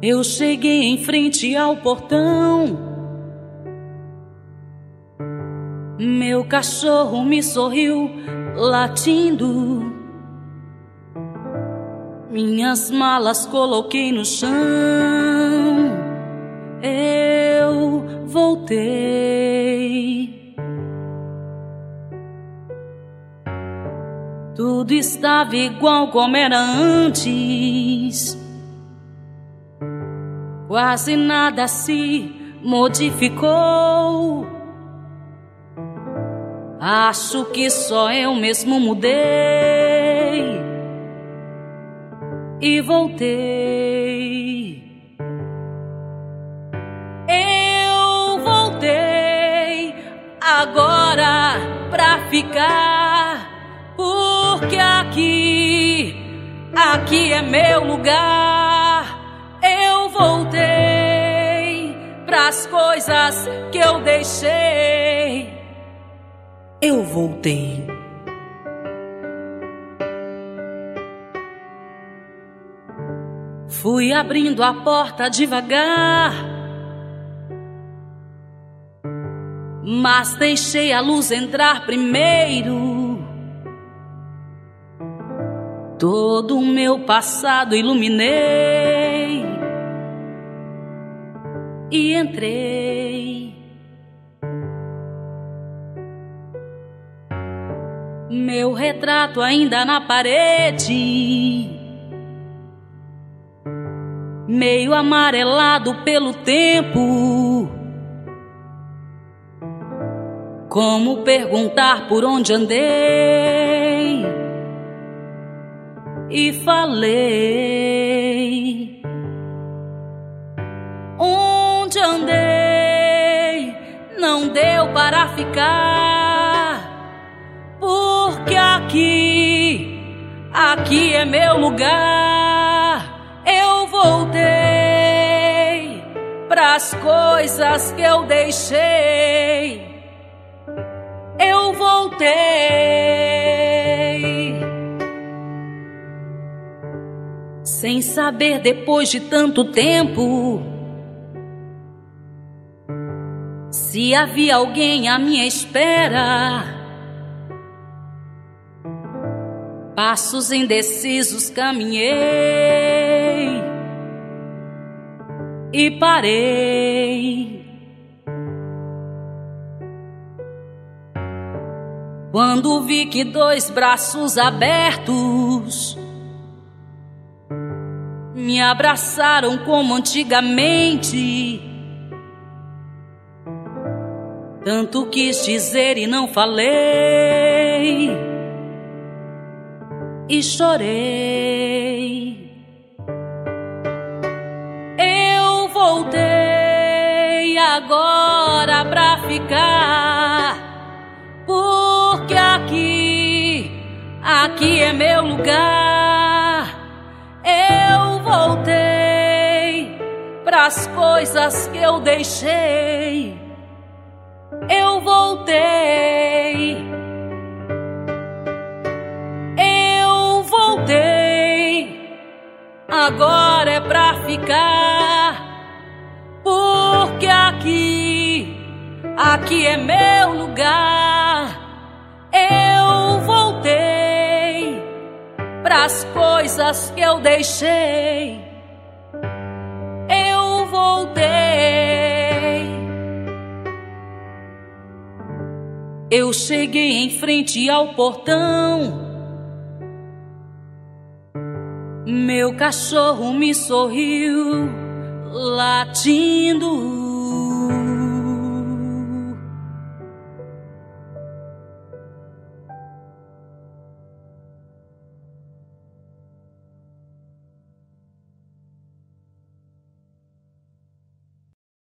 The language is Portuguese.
Eu cheguei em frente ao portão. Meu cachorro me sorriu, latindo. Minhas malas coloquei no chão. Eu voltei. Tudo estava igual como era antes. Quase nada se modificou. Acho que só eu mesmo mudei e voltei. Eu voltei agora pra ficar, porque aqui é meu lugar. Eu voltei pras coisas que eu deixei. Eu voltei. Fui abrindo a porta devagar, mas deixei a luz entrar primeiro. Todo o meu passado iluminei e entrei. Meu retrato ainda na parede, meio amarelado pelo tempo. Como perguntar por onde andei? E falei. Onde andei? Não deu para ficar, porque aqui é meu lugar. Eu voltei pras coisas que eu deixei. Eu voltei. Sem saber, depois de tanto tempo, se havia alguém à minha espera. Passos indecisos caminhei e parei. Quando vi que dois braços abertos me abraçaram como antigamente, tanto quis dizer e não falei, e chorei. Eu voltei agora pra ficar, porque aqui é meu lugar. Eu voltei pras coisas que eu deixei. Eu voltei. Eu voltei. Agora é pra ficar, porque aqui é meu lugar. Eu voltei pras coisas que eu deixei. Eu voltei. Eu cheguei em frente ao portão. Meu cachorro me sorriu, latindo.